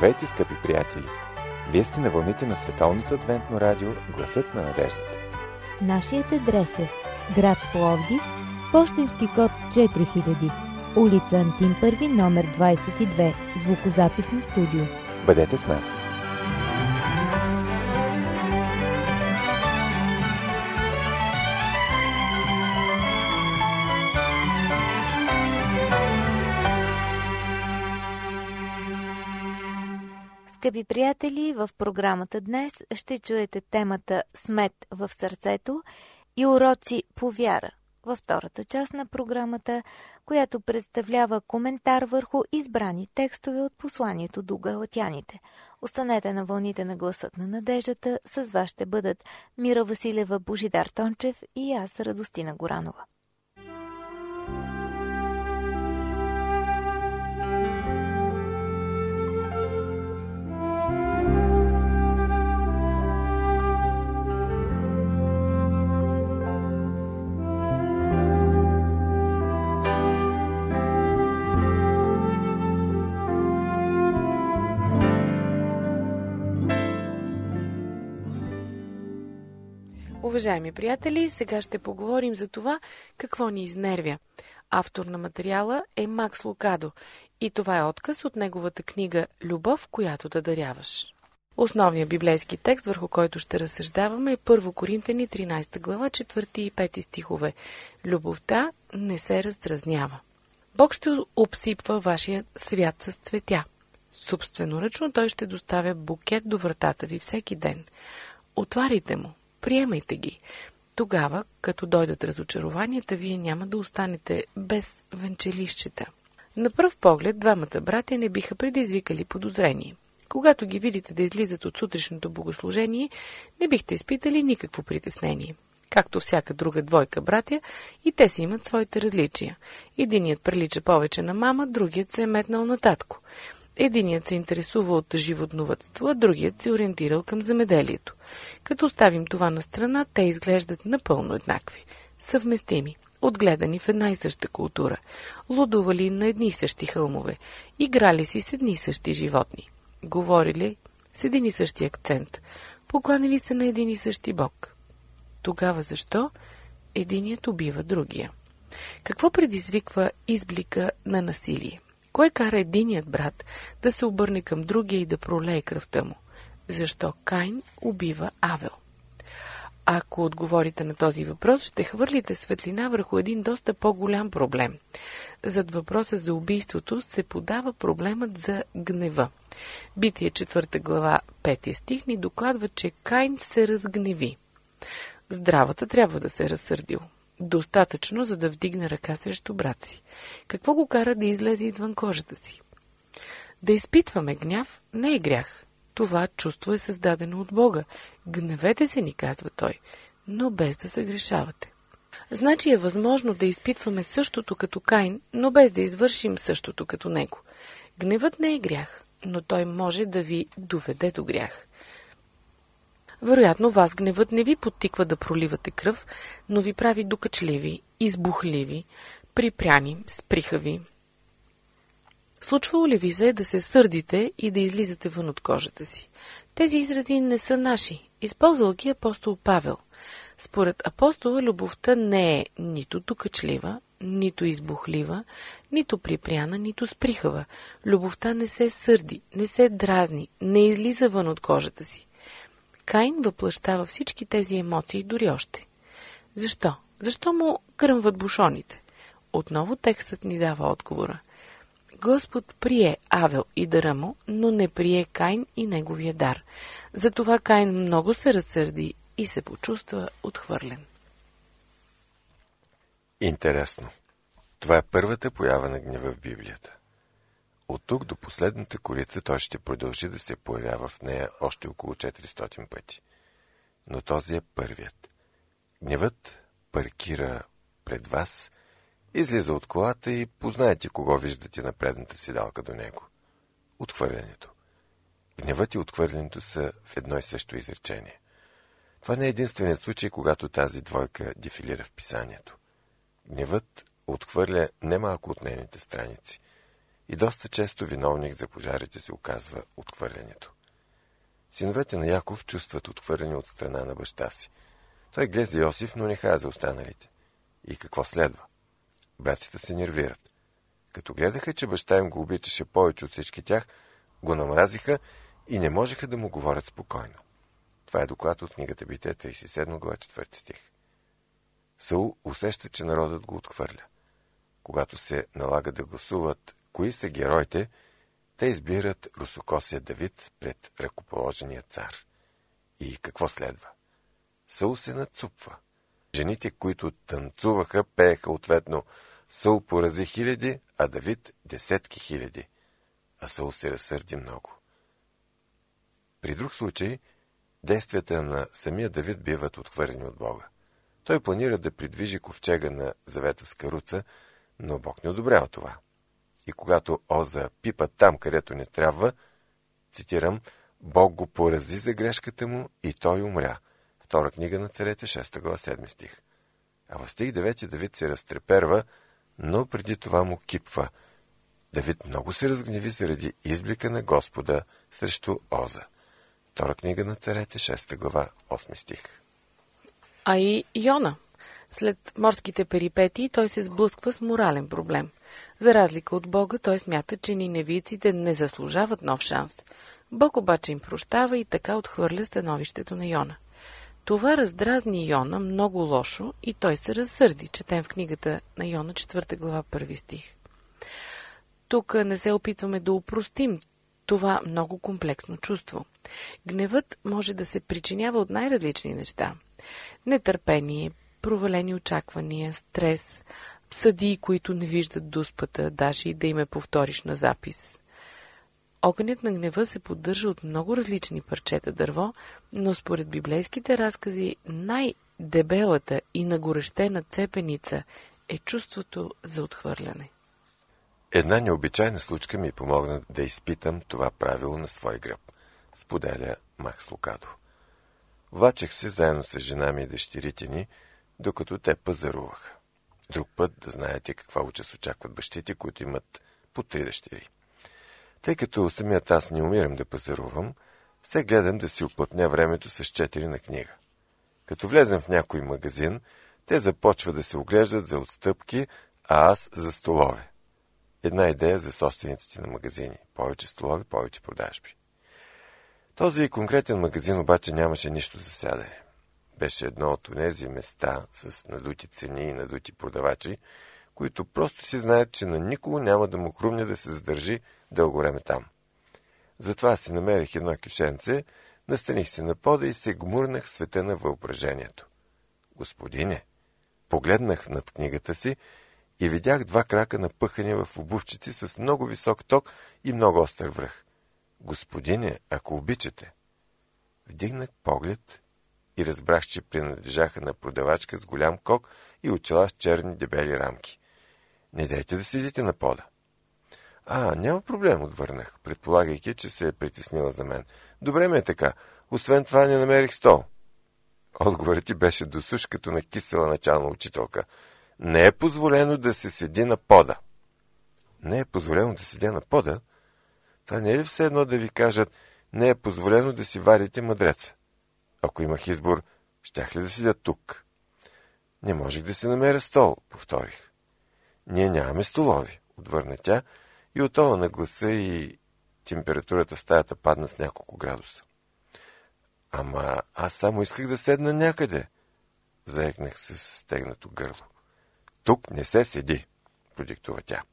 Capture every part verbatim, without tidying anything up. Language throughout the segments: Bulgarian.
Здравейте, скъпи приятели! Вие сте на вълните на Световното адвентно радио Гласът на надеждата. Нашият адрес е град Пловдив, пощенски код четири хиляди, улица Антим първи, номер двадесет и две, звукозаписно студио. Бъдете с нас! Скъпи приятели, в програмата днес ще чуете темата «Смет в сърцето» и уроци по вяра във втората част на програмата, която представлява коментар върху избрани текстове от посланието до галатяните. Останете на вълните на Гласът на надеждата. С вас ще бъдат Мира Василева, Божидар Тончев и аз, Радостина Горанова. Уважаеми приятели, сега ще поговорим за това какво ни изнервя. Автор на материала е Макс Лукадо и това е откъс от неговата книга «Любов, която да даряваш». Основният библейски текст, върху който ще разсъждаваме, е Първо Коринтяни, тринадесета глава, четвърти и пети стихове. Любовта не се раздразнява. Бог ще обсипва вашия свят с цветя. Собственоръчно той ще доставя букет до вратата ви всеки ден. Отваряйте му. Приемайте ги. Тогава, като дойдат разочарованията, вие няма да останете без венчелищчета. На пръв поглед, двамата братя не биха предизвикали подозрение. Когато ги видите да излизат от сутрешното богослужение, не бихте изпитали никакво притеснение. Както всяка друга двойка братя, и те си имат своите различия. Единият прилича повече на мама, другият се е метнал на татко. Единият се интересува от животновъдство, а другият се ориентирал към земеделието. Като оставим това на страна, те изглеждат напълно еднакви, съвместими, отгледани в една и съща култура, лудували на едни и същи хълмове, играли си с едни и същи животни, говорили с един и същи акцент, покланили се на един и същи бог. Тогава защо единият убива другия? Какво предизвиква изблика на насилие? Кой кара единият брат да се обърне към другия и да пролее кръвта му? Защо Каин убива Авел? Ако отговорите на този въпрос, ще хвърлите светлина върху един доста по-голям проблем. Зад въпроса за убийството се подава проблемът за гнева. Битие четвърта глава, пети стих ни докладва, че Каин се разгневи. Здравата трябва да се разсърдил. Достатъчно, за да вдигне ръка срещу брат си. Какво го кара да излезе извън кожата си? Да изпитваме гняв не е грях. Това чувство е създадено от Бога. Гневете се, ни казва той, но без да съгрешавате. Значи е възможно да изпитваме същото като Каин, но без да извършим същото като него. Гневът не е грях, но той може да ви доведе до грях. Вероятно, вас гневът не ви подтиква да проливате кръв, но ви прави докачливи, избухливи, припряни, сприхави. Случвало ли ви се да се сърдите и да излизате вън от кожата си? Тези изрази не са наши. Използвал ги апостол Павел. Според апостола, любовта не е нито докачлива, нито избухлива, нито припряна, нито сприхава. Любовта не се сърди, не се дразни, не излиза вън от кожата си. Каин въплъщава всички тези емоции дори още. Защо? Защо му кръмват бушоните? Отново текстът ни дава отговора. Господ прие Авел и дара му, но не прие Каин и неговия дар. Затова Каин много се разсърди и се почувства отхвърлен. Интересно. Това е първата поява на гнева в Библията. От тук до последната корица той ще продължи да се появява в нея още около четиристотин пъти. Но този е първият. Гневът паркира пред вас, излиза от колата и познайте кого виждате на предната седалка до него. Отхвърлянето. Гневът и отхвърлянето са в едно и също изречение. Това не е единственият случай, когато тази двойка дефилира в писанието. Гневът отхвърля немалко от нейните страници. и доста често виновник за пожарите се оказва отхвърлянето. Синовете на Яков чувстват отхвърляне от страна на баща си. Той гледа Йосиф, но не хая за останалите. И какво следва? Братята се нервират. Като гледаха, че баща им го обичаше повече от всички тях, го намразиха и не можеха да му говорят спокойно. Това е доклад от книгата Битие, тридесет и седма глава, четвърти стих. Саул усеща, че народът го отхвърля. Когато се налага да гласуват кои са героите, те избират русокосия Давид пред ръкоположения цар. И какво следва? Саул се надцупва. Жените, които танцуваха, пееха ответно: Саул порази хиляди, а Давид десетки хиляди. А Саул се разсърди много. При друг случай, действията на самия Давид биват отхвърлени от Бога. Той планира да придвижи ковчега на завета с каруца, но Бог не одобрява това. И когато Оза пипа там, където не трябва, цитирам, Бог го порази за грешката му и той умря. Втора книга на царете, шеста глава, седми стих. А в стих девети Давид се разтреперва, но преди това му кипва. Давид много се разгневи заради изблика на Господа срещу Оза. Втора книга на царете, шеста глава, осми стих. А и Йона. След морските перипетии той се сблъсква с морален проблем. За разлика от Бога, той смята, че ниневийците не заслужават нов шанс. Бог обаче им прощава и така отхвърля становището на Йона. Това раздразни Йона много лошо и той се разсърди, четем в книгата на Йона, четвърта глава, първи стих. Тук не се опитваме да упростим това много комплексно чувство. Гневът може да се причинява от най-различни неща. Нетърпение, провалени очаквания, стрес, съдии, които не виждат дуспата, даже и да им е повториш на запис. Огънят на гнева се поддържа от много различни парчета дърво, но според библейските разкази най-дебелата и нагорещена цепеница е чувството за отхвърляне. Една необичайна случка ми помогна да изпитам това правило на свой гръб, споделя Макс Лукадо. Влачех се заедно с жена ми и дъщерите ни, докато те пазаруваха. Друг път да знаете каква участ очакват бащите, които имат по три дъщери. Тъй като самият аз не умирам да пазарувам, се гледам да си оплътня времето с четири на книга. Като влезем в някой магазин, те започват да се оглеждат за отстъпки, а аз за столове. Една идея за собствениците на магазини. Повече столове, повече продажби. Този конкретен магазин обаче нямаше нищо за сядане. Беше едно от онези места с надути цени и надути продавачи, които просто си знаят, че на никого няма да му хрумне да се задържи дълго време там. Затова си намерих едно кюшенце, настаних се на пода и се гмурнах в света на въображението. Господине, погледнах над книгата си и видях два крака напъхани в обувчици с много висок ток и много остър връх. Господине, ако обичате. Вдигнах поглед и разбрах, че принадлежаха на продавачка с голям кок и очела с черни дебели рамки. Не дайте да седите на пода. А, няма проблем, отвърнах, предполагайки, че се е притеснила за мен. Добре ме е така. Освен това не намерих стол. Отговорът ти беше досуш като на кисела начална учителка. Не е позволено да се седи на пода. Не е позволено да седя на пода? Това не е ли все едно да ви кажат, не е позволено да си варите мъдреца? Ако имах избор, щях ли да седя тук? Не можех да се намеря стол, повторих. Ние нямаме столови, отвърна тя и от това на гласа и температурата в стаята падна с няколко градуса. Ама аз само исках да седна някъде, заекнах се с стегнато гърло. Тук не се седи, продиктува тя.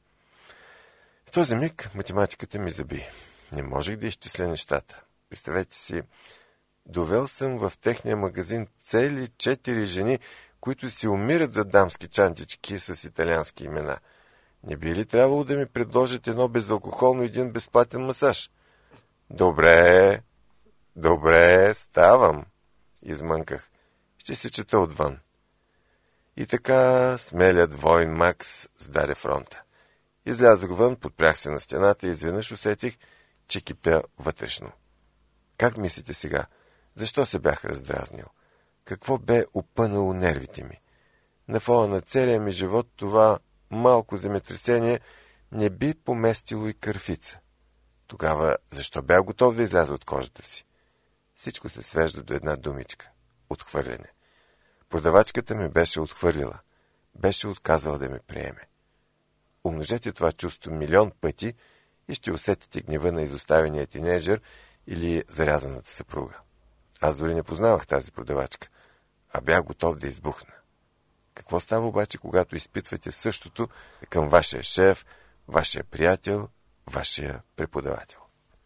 В този миг математиката ми заби. Не можех да изчисля нещата. Представете си, довел съм в техния магазин цели четири жени, които си умират за дамски чантички с италиански имена. Не би ли трябвало да ми предложат едно безалкохолно и един безплатен масаж? Добре, добре, ставам, измънках. Ще се чета отвън. И така смелият войн Макс сдаде фронта. Излязох вън, подпрях се на стената и изведнъж усетих, че кипя вътрешно. Как мислите сега? Защо се бях раздразнил? Какво бе опънало нервите ми? На фона на целия ми живот това малко земетресение не би поместило и кърфица. Тогава защо бях готов да изляза от кожата си? Всичко се свежда до една думичка – отхвърляне. Продавачката ме беше отхвърлила, беше отказала да ме приеме. Умножете това чувство милион пъти и ще усетите гнева на изоставения тинейджър или зарязаната съпруга. Аз дори не познавах тази продавачка, а бях готов да избухна. Какво става обаче, когато изпитвате същото към вашия шеф, вашия приятел, вашия преподавател?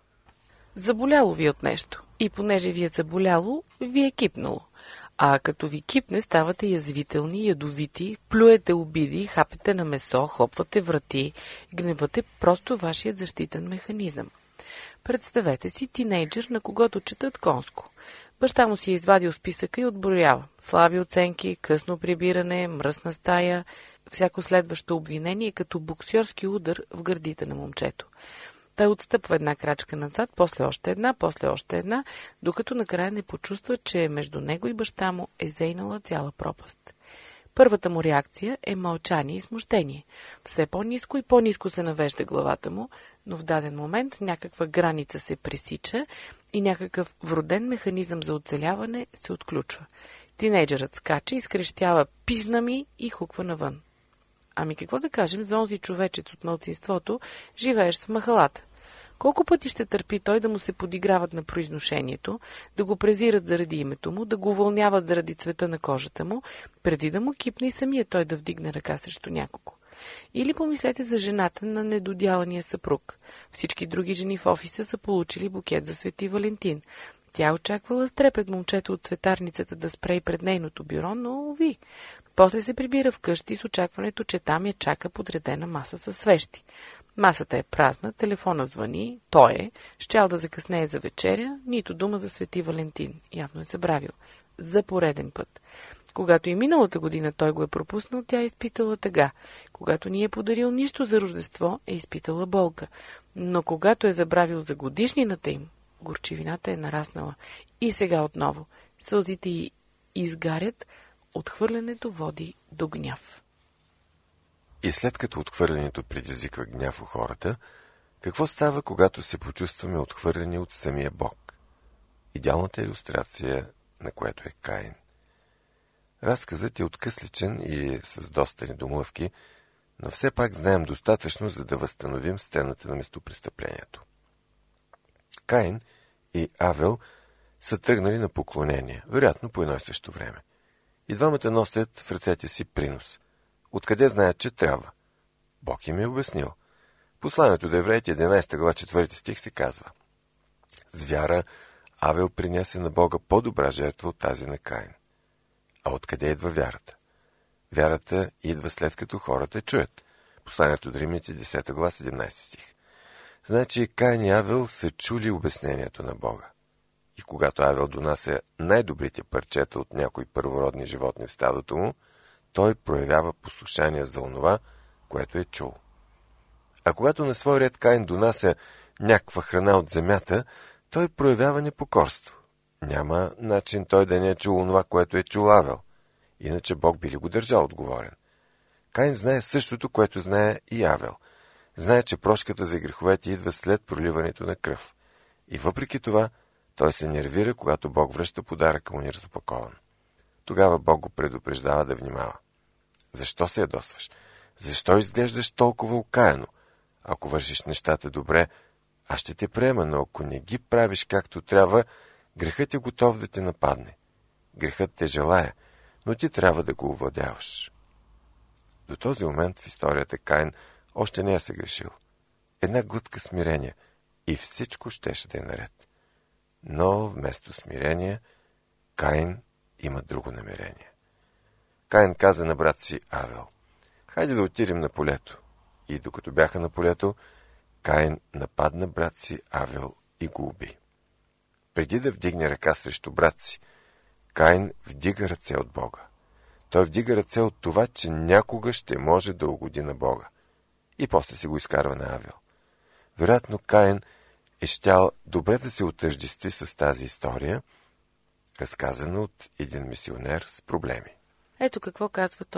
Заболяло ви от нещо. И понеже ви е заболяло, ви е кипнало. А като ви кипне, ставате язвителни, ядовити, плюете обиди, хапете на месо, хлопвате врати. Гневът е просто вашият защитен механизъм. Представете си тинейджър, на когото четат конско. Баща му си е извадил списъка и отброява. Слаби оценки, късно прибиране, мръсна стая. Всяко следващо обвинение е като боксьорски удар в гърдите на момчето. Той отстъпва една крачка назад, после още една, после още една, докато накрая не почувства, че между него и баща му е зейнала цяла пропаст. Първата му реакция е мълчание и смущение. Все по-ниско и по-ниско се навежда главата му, но в даден момент някаква граница се пресича и някакъв вроден механизъм за оцеляване се отключва. Тинейджърът скача, изкрещява «Пизна ми!» и хуква навън. Ами какво да кажем за онзи човечец от малцинството, живеещ в махалата? Колко пъти ще търпи той да му се подиграват на произношението, да го презират заради името му, да го уволняват заради цвета на кожата му, преди да му кипне и самия той да вдигне ръка срещу някого? Или помислете за жената на недодялания съпруг. Всички други жени в офиса са получили букет за Свети Валентин. Тя очаквала с трепет момчето от цветарницата да спре и пред нейното бюро, но уви. После се прибира вкъщи с очакването, че там я чака подредена маса със свещи. Масата е празна, телефона звъни, той е, щял да закъснее за вечеря, нито дума за Свети Валентин. Явно е забравил. За пореден път. Когато и миналата година той го е пропуснал, тя е изпитала тъга. Когато ни е подарил нищо за Рождество, е изпитала болка. Но когато е забравил за годишнината им, горчивината е нараснала. И сега отново. Сълзите й изгарят, отхвърлянето води до гняв. И след като отхвърлянето предизвиква гняв у хората, какво става, когато се почувстваме отхвърлени от самия Бог? Идеалната илюстрация, на което е Каин. Разказът е откъсличен и с доста недомлъвки, но все пак знаем достатъчно, за да възстановим сцената на местопрестъплението. Каин и Авел са тръгнали на поклонение, вероятно по едно и също време. И двамата носят в ръцете си принос. Откъде знаят, че трябва? Бог им е обяснил. Посланието до Евреите, единадесета глава, четвърти стих се казва: с вяра Авел принесе на Бога по-добра жертва от тази на Каин. А откъде идва вярата? Вярата идва след като хората чуят. Посланието до Римляните, десета глава, седемнадесети стих. Значи Каин и Авел са чули обяснението на Бога. И когато Авел донася най-добрите парчета от някои първородни животни в стадото му, той проявява послушание за онова, което е чул. А когато на свой ред Каин донася някаква храна от земята, той проявява непокорство. Няма начин той да не е чул онова, което е чул Авел. Иначе Бог би ли го държал отговорен. Каин знае същото, което знае и Авел. Знае, че прошката за греховете идва след проливането на кръв. И въпреки това, той се нервира, когато Бог връща подаръка му неразопакован. Тогава Бог го предупреждава да внимава. Защо се ядосваш? Защо изглеждаш толкова окаяно? Ако вършиш нещата добре, аз ще те приема, но ако не ги правиш както трябва, грехът е готов да те нападне. Грехът те желая, но ти трябва да го овладяваш. До този момент в историята Каин още не е съгрешил. Една глътка смирение и всичко щеше да е наред. Но вместо смирение, Каин има друго намерение. Каин каза на брат си Авел: хайде да отидем на полето. И докато бяха на полето, Каин нападна брат си Авел и го уби. Преди да вдигне ръка срещу брат си, Каин вдига ръце от Бога. Той вдига ръце от това, че някога ще може да угоди на Бога. И после си го изкарва на Авел. Вероятно Каин е щял добре да се отъждестви с тази история, разказана от един мисионер с проблеми. Ето какво казва той.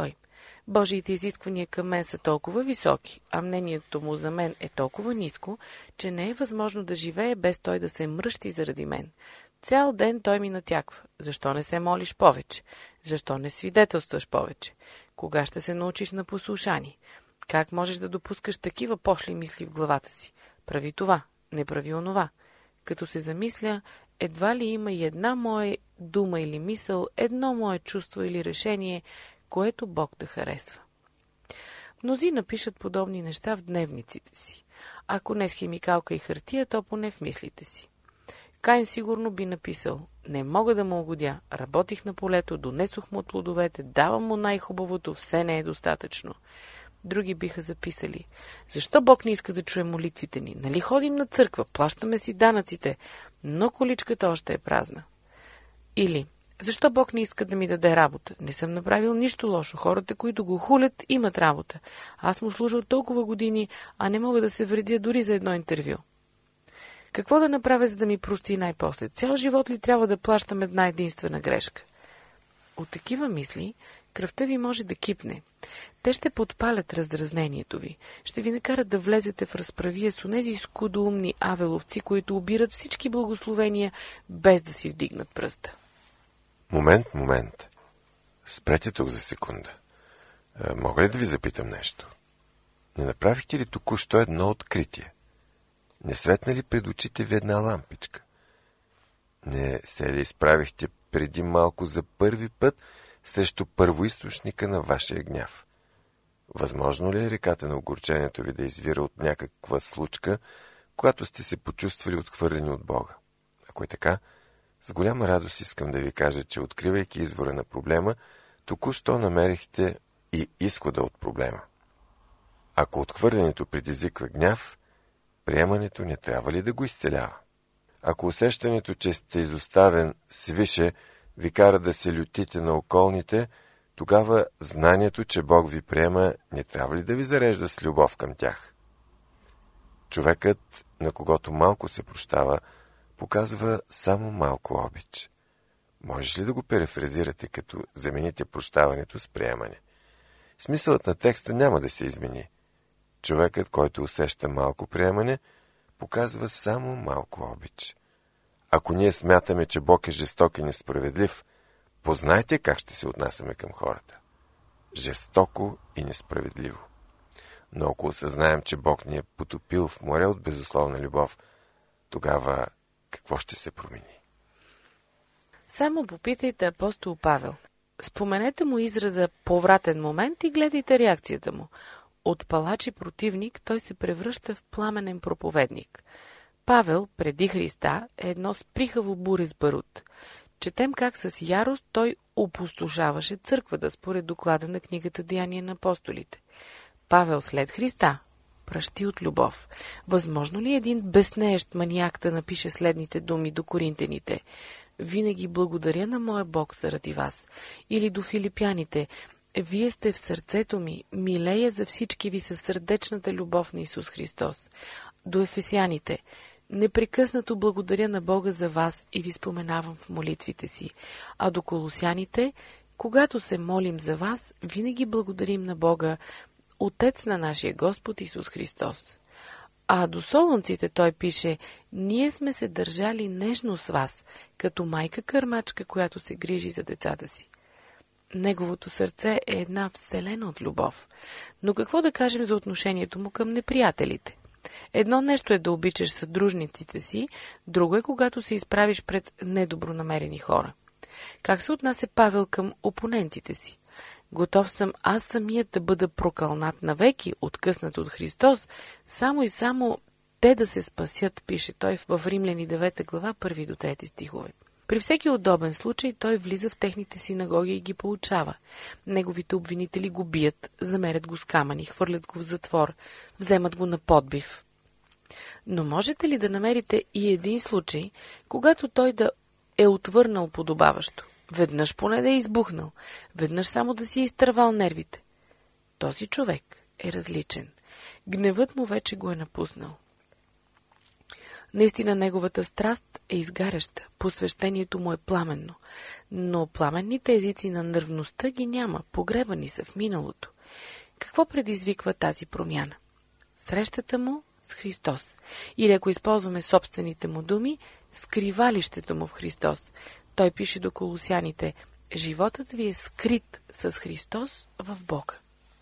Божиите изисквания към мен са толкова високи, а мнението му за мен е толкова ниско, че не е възможно да живее без той да се мръщи заради мен. Цял ден той ми натяква. Защо не се молиш повече? Защо не свидетелстваш повече? Кога ще се научиш на послушание? Как можеш да допускаш такива пошли мисли в главата си? Прави това, не прави онова. Като се замисля, едва ли има и една моя дума или мисъл, едно мое чувство или решение, което Бог да харесва. Мнози напишат подобни неща в дневниците си. Ако не с химикалка и хартия, то поне в мислите си. Каин сигурно би написал: не мога да му угодя, работих на полето, донесох му от плодовете, давам му най-хубавото, все не е достатъчно. Други биха записали: защо Бог не иска да чуе молитвите ни? Нали ходим на църква, плащаме си данъците, но количката още е празна. Или: защо Бог не иска да ми даде работа? Не съм направил нищо лошо. Хората, които го хулят, имат работа. Аз му служа от толкова години, а не мога да се вредя дори за едно интервю. Какво да направя, за да ми прости най-после? Цял живот ли трябва да плащам една единствена грешка? От такива мисли кръвта ви може да кипне. Те ще подпалят раздразнението ви. Ще ви накарат да влезете в разправие с онези скудоумни авеловци, които обират всички благословения, без да си вдигнат пръста. Момент, момент. Спрете тук за секунда. А, мога ли да ви запитам нещо? Не направихте ли току-що едно откритие? Не светна ли пред очите ви една лампичка? Не се ли изправихте преди малко за първи път срещу първоизточника на вашия гняв? Възможно ли е реката на огорчението ви да извира от някаква случка, когато сте се почувствали отхвърлени от Бога? Ако е така, с голяма радост искам да ви кажа, че откривайки извора на проблема, току-що намерихте и изхода от проблема. Ако отхвърлянето предизвиква гняв, приемането не трябва ли да го изцелява? Ако усещането, че сте изоставен свише, ви кара да се лютите на околните, тогава знанието, че Бог ви приема, не трябва ли да ви зарежда с любов към тях? Човекът, на когото малко се прощава, показва само малко обич. Можеш ли да го перефразирате, като замените прощаването с приемане? Смисълът на текста няма да се измени. Човекът, който усеща малко приемане, показва само малко обич. Ако ние смятаме, че Бог е жесток и несправедлив, познайте как ще се отнасяме към хората. Жестоко и несправедливо. Но ако осъзнаем, че Бог ни е потопил в море от безусловна любов, тогава какво ще се промени? Само попитайте апостол Павел. Споменете му израза повратен момент и гледайте реакцията му. От палач и противник той се превръща в пламенен проповедник. Павел, преди Христа, е едно сприхаво буре с барут. Четем как с ярост той опустошаваше църквата, според доклада на книгата Деяния на апостолите. Павел след Христа пращи от любов. Възможно ли един безнеещ маниак да напише следните думи до коринтените: винаги благодаря на моя Бог заради вас? Или до филипяните: вие сте в сърцето ми, милея за всички ви със сърдечната любов на Исус Христос. До ефесяните: непрекъснато благодаря на Бога за вас и ви споменавам в молитвите си. А до колосяните: когато се молим за вас, винаги благодарим на Бога, Отец на нашия Господ Исус Христос. А до солунците той пише: ние сме се държали нежно с вас, като майка-кърмачка, която се грижи за децата си. Неговото сърце е една вселена от любов. Но какво да кажем за отношението му към неприятелите? Едно нещо е да обичаш съдружниците си, друго е когато се изправиш пред недобронамерени хора. Как се отнася Павел към опонентите си? Готов съм аз самият да бъда прокълнат навеки, откъснат от Христос, само и само те да се спасят, пише той в Римляни девета глава, първи до трети стихове. При всеки удобен случай той влиза в техните синагоги и ги получава. Неговите обвинители го бият, замерят го с камъни, хвърлят го в затвор, вземат го на подбив. Но можете ли да намерите и един случай, когато той да е отвърнал подобаващо? Веднъж поне да е избухнал, веднъж само да си е изтървал нервите. Този човек е различен. Гневът му вече го е напуснал. Наистина неговата страст е изгаряща, посвещението му е пламенно, но пламенните езици на нървността ги няма, погребани са в миналото. Какво предизвиква тази промяна? Срещата му с Христос. Или ако използваме собствените му думи, скривалището му в Христос. Той пише до колосяните: животът ви е скрит с Христос в Бога.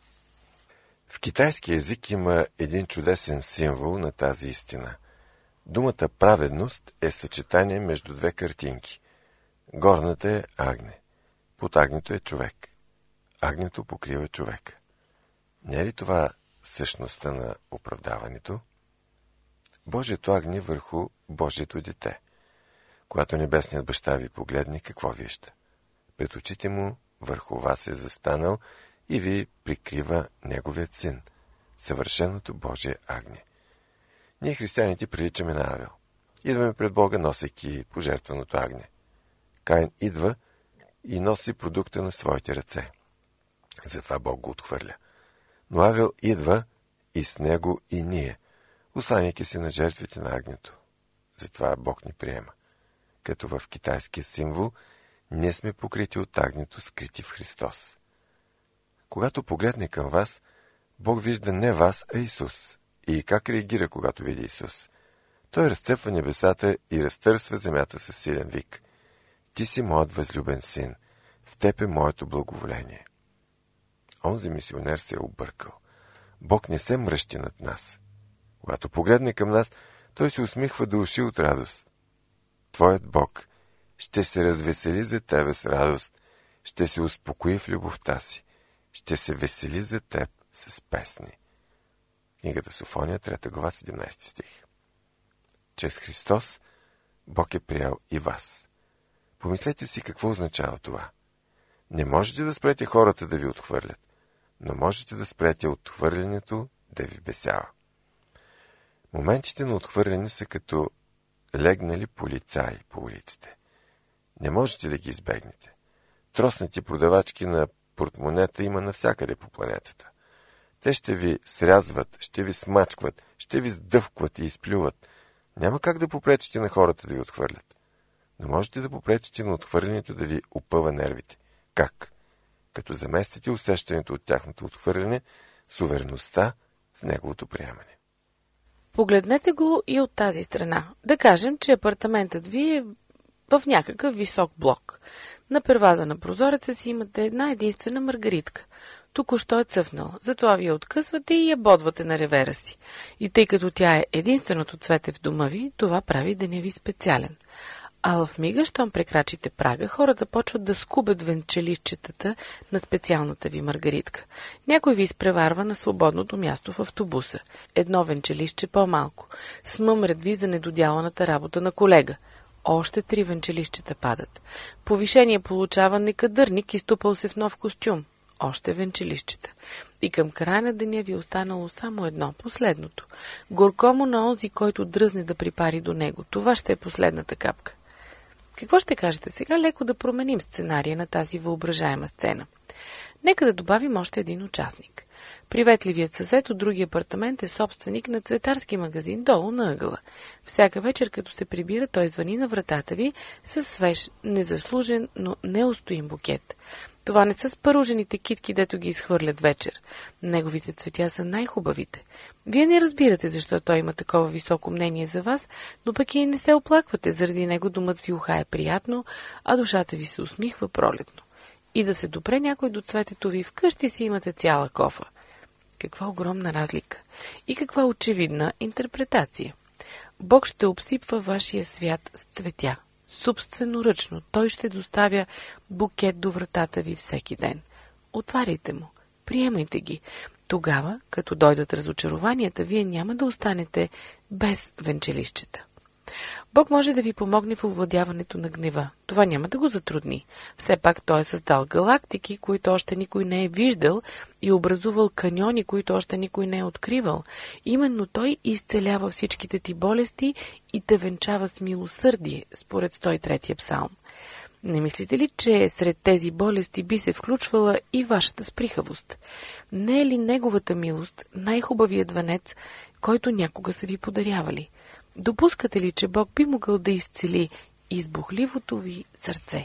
В китайски език има един чудесен символ на тази истина. Думата праведност е съчетание между две картинки. Горната е агне. Под агнето е човек. Агнето покрива човека. Не е ли това същността на оправдаването? Божието агне върху Божието дете. Когато небесният баща ви погледне, какво вижда? Пред очите му върху вас е застанал и ви прикрива неговият син, съвършеното Божие агне. Ние, християните, приличаме на Авел. Идваме пред Бога, носейки пожертваното агне. Каин идва и носи продукта на своите ръце. Затова Бог го отхвърля. Но Авел идва и с него и ние, осланяйки се на жертвите на агнето. Затова Бог ни приема. Като в китайския символ, ние сме покрити от агнето, скрити в Христос. Когато погледне към вас, Бог вижда не вас, а Исус. И как реагира, когато види Исус? Той разцепва небесата и разтърсва земята със силен вик. Ти си моят възлюбен син, в теб е моето благоволение. Онзи мисионер се е объркал. Бог не се мръщи над нас. Когато погледне към нас, той се усмихва до уши от радост. Твоят Бог ще се развесели за тебе с радост, ще се успокои в любовта си, ще се весели за теб с песни. Книгата Софония, трета глава, седемнайсети стих. Чрез Христос Бог е приел и вас. Помислете си какво означава това. Не можете да спрете хората да ви отхвърлят, но можете да спрете отхвърлянето да ви бесява. Моментите на отхвърляне са като легнали полицаи по улиците. Не можете да ги избегнете. Троснати продавачки на портмонета има навсякъде по планетата. Те ще ви срязват, ще ви смачкват, ще ви сдъвкват и изплюват. Няма как да попречите на хората да ви отхвърлят. Но можете да попречите на отхвърлянето да ви опъва нервите. Как? Като заместите усещането от тяхното отхвърляне с увереността в неговото приемане. Погледнете го и от тази страна. Да кажем, че апартаментът ви е в някакъв висок блок. На перваза на прозореца си имате една единствена маргаритка. Току-що е цъфнала, затова вие откъсвате и я бодвате на ревера си. И тъй като тя е единственото цвете в дома ви, това прави деня ви специален. А в мига, щом прекрачите прага, хората почват да скубят венчелищчетата на специалната ви маргаритка. Някой ви изпреварва на свободното място в автобуса. Едно венчелище по-малко. Смъмрят ви за недодяланата работа на колега. Още три венчелищчета падат. Повишение получава некадърник, изтупал се в нов костюм. Още венчелищчета. И към края на деня ви е останало само едно, последното. Горко му на онзи, който дръзне да припари до него. Това ще е последната капка. Какво ще кажете сега? Леко да променим сценария на тази въображаема сцена. Нека да добавим още един участник. Приветливият съсед от другия апартамент е собственик на цветарски магазин долу на ъгъла. Всяка вечер, като се прибира, той звъни на вратата ви със свеж, незаслужен, но неустоим букет. Това не са спаружените китки, дето ги изхвърлят вечер. Неговите цветя са най-хубавите. Вие не разбирате защо той има такова високо мнение за вас, но пък и не се оплаквате, заради него думът ви ухае приятно, а душата ви се усмихва пролетно. И да се допре някой до цветето ви, вкъщи си имате цяла кофа. Каква огромна разлика и каква очевидна интерпретация. Бог ще обсипва вашия свят с цветя. Собственоръчно той ще доставя букет до вратата ви всеки ден. Отваряйте му, приемайте ги. Тогава, като дойдат разочарованията, вие няма да останете без венчелищчета. Бог може да ви помогне в овладяването на гнева. Това няма да го затрудни. Все пак той е създал галактики, които още никой не е виждал, и образувал каньони, които още никой не е откривал. Именно той изцелява всичките ти болести и те венчава с милосърдие, според сто и трети псалм. Не мислите ли, че сред тези болести би се включвала и вашата сприхавост? Не е ли неговата милост най-хубавият венец, който някога са ви подарявали? допускате ли, че Бог би могъл да изцели избухливото ви сърце?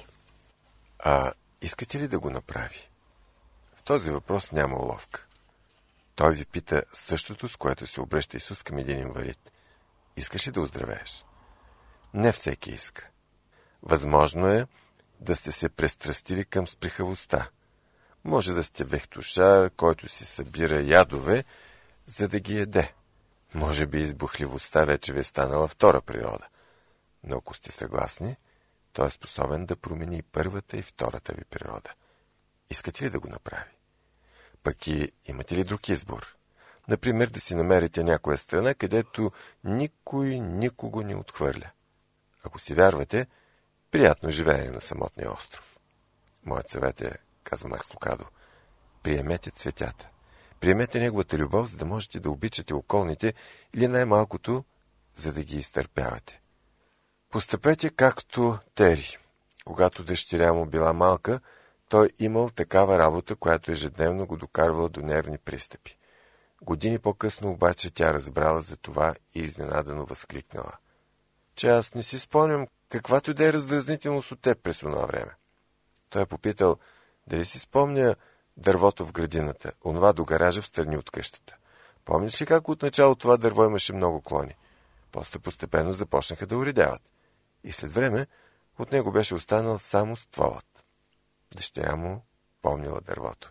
А искате ли да го направи? В този въпрос няма уловка. Той ви пита същото, с което се обръща Исус към един инвалид. Искаш ли да оздравееш? Не всеки иска. Възможно е да сте се престрастили към сприхавостта. Може да сте вехтошар, който си събира ядове, за да ги яде. Може би избухливостта вече ви е станала втора природа. Но ако сте съгласни, той е способен да промени и първата и втората ви природа. Искате ли да го направи? Пък и имате ли друг избор? Например, да си намерите някоя страна, където никой никого не отхвърля. Ако си вярвате, приятно живеене на самотния остров. Моят съвет е, казва Макс Лукадо, приемете цветята. Приемете неговата любов, за да можете да обичате околните или най-малкото, за да ги изтърпявате. Постъпете както Тери. Когато дъщеря му била малка, той имал такава работа, която ежедневно го докарвала до нервни пристъпи. Години по-късно обаче тя разбрала за това и изненадано възкликнала, че аз не си спомням каквато да е раздразнителност от теб през това време. Той е попитал дали си спомня дървото в градината, онова до гаража в страни от къщата. Помниш ли как отначало това дърво имаше много клони? После постепенно започнаха да уредяват. И след време от него беше останал само стволът. Дъщеря му помнила дървото.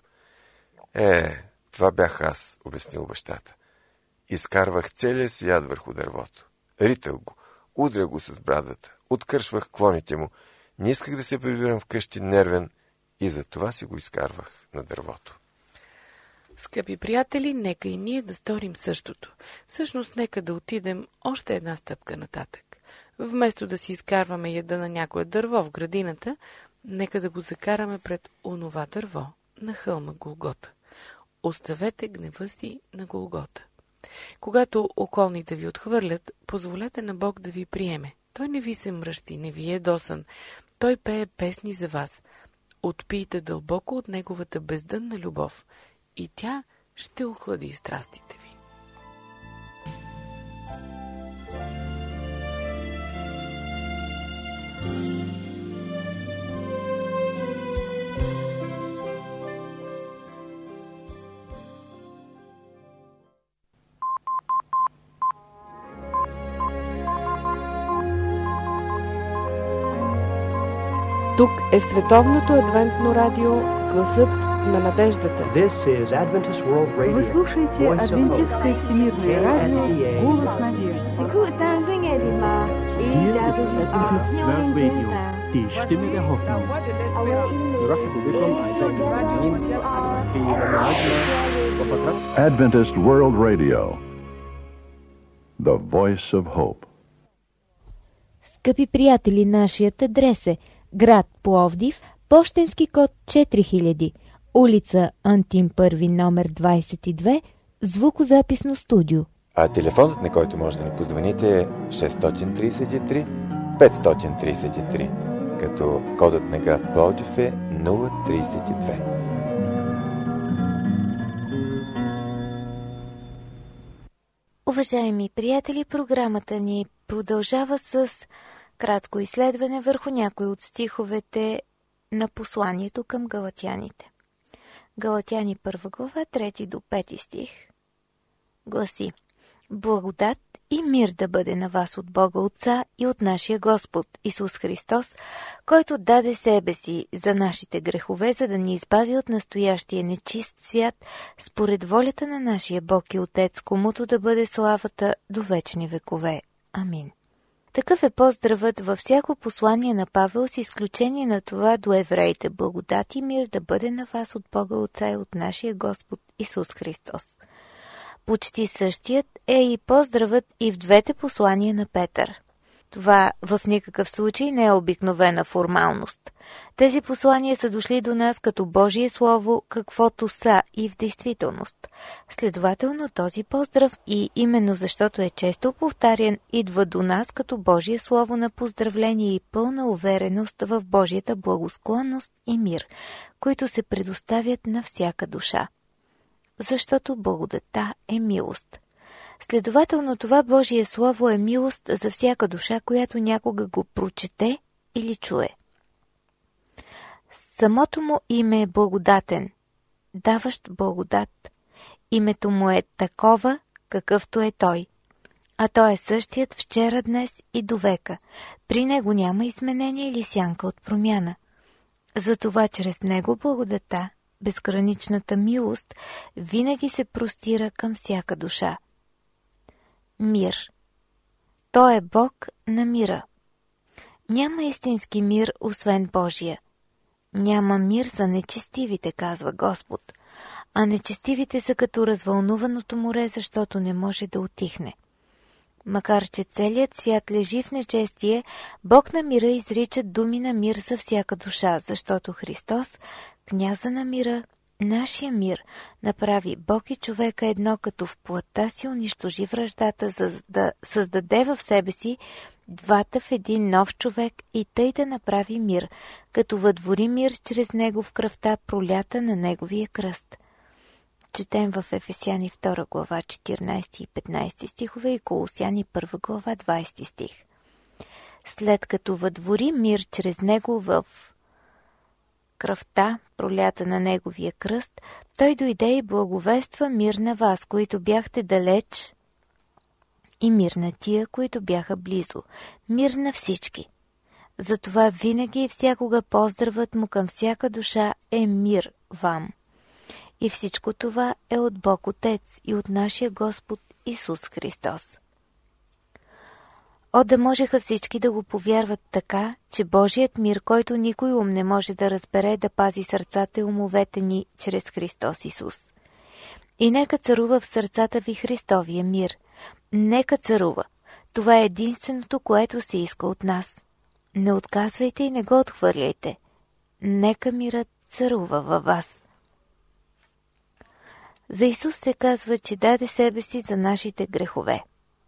Е, това бях аз, обяснил бащата. Изкарвах целия си яд върху дървото. Ритах го, удрях го с брадата, откършвах клоните му. Не исках да се прибирам вкъщи нервен и за това си го изкарвах на дървото. Скъпи приятели, нека и ние да сторим същото. Всъщност, нека да отидем още една стъпка нататък. Вместо да си изкарваме яда на някое дърво в градината, нека да го закараме пред онова дърво на хълма Голгота. Оставете гнева си на Голгота. Когато околните ви отхвърлят, позволете на Бог да ви приеме. Той не ви се мръщи, не ви е досан. Той пее песни за вас. Отпийте дълбоко от неговата бездънна любов и тя ще охлади страстите ви. Тук е Световното адвентно радио, гласът на надеждата. Вы слушаете Адвентистское всемирное радио, голос надежды. Adventist World Radio, the voice of hope. Скъпи приятели, нашият адрес е град Пловдив, пощенски код четири хиляди, улица Антим първи, номер двадесет и две, звукозаписно студио. А телефонът, на който може да ни позвоните, е шест три три пет три три, като кодът на град Пловдив е нула тридесет и две. Уважаеми приятели, програмата ни продължава с кратко изследване върху някои от стиховете на посланието към галатяните. Галатяни първа глава, трети до пети стих гласи: Благодат и мир да бъде на вас от Бога Отца и от нашия Господ Исус Христос, който даде себе си за нашите грехове, за да ни избави от настоящия нечист свят, според волята на нашия Бог и Отец, комуто да бъде славата до вечни векове. Амин. Такъв е поздравът във всяко послание на Павел, с изключение на това до евреите: благодат и мир да бъде на вас от Бога Отца и от нашия Господ Исус Христос. Почти същият е и поздравът и в двете послания на Петър. Това в никакъв случай не е обикновена формалност. Тези послания са дошли до нас като Божие Слово, каквото са и в действителност. Следователно този поздрав, и именно защото е често повтарян, идва до нас като Божие Слово на поздравление и пълна увереност в Божията благосклонност и мир, които се предоставят на всяка душа. Защото благодата е милост. Следователно това Божие Слово е милост за всяка душа, която някога го прочете или чуе. Самото му име е благодатен, даващ благодат. Името му е такова, какъвто е той. А той е същият вчера, днес и довека. При него няма изменение или сянка от промяна. Затова чрез него благодата, безграничната милост, винаги се простира към всяка душа. Мир. Той е Бог на мира. Няма истински мир, освен Божия. Няма мир за нечестивите, казва Господ, а нечестивите са като развълнуваното море, защото не може да утихне. Макар че целият свят лежи в нечестие, Бог на мира изрича думи на мир за всяка душа, защото Христос, княза на мира, нашия мир, направи Бог и човека едно, като в плътта си унищожи враждата, за да създаде в себе си двата в един нов човек и тъй да направи мир, като въдвори мир чрез него в кръвта, пролята на неговия кръст. Четем в Ефесяни втора глава четиринайсети и петнайсети стихове и Колосяни първа глава двайсети стих. След като въдвори мир чрез него в кръвта, пролята на неговия кръст, той дойде и благовества мир на вас, които бяхте далеч, и мир на тия, които бяха близо, мир на всички. Затова винаги и всякога поздравът му към всяка душа е мир вам. И всичко това е от Бог Отец и от нашия Господ Исус Христос. О, да можеха всички да го повярват така, че Божият мир, който никой ум не може да разбере, да пази сърцата и умовете ни чрез Христос Исус. И нека царува в сърцата ви Христовия мир. Нека царува. Това е единственото, което се иска от нас. Не отказвайте и не го отхвърляйте. Нека мирът царува във вас. За Исус се казва, че даде себе си за нашите грехове.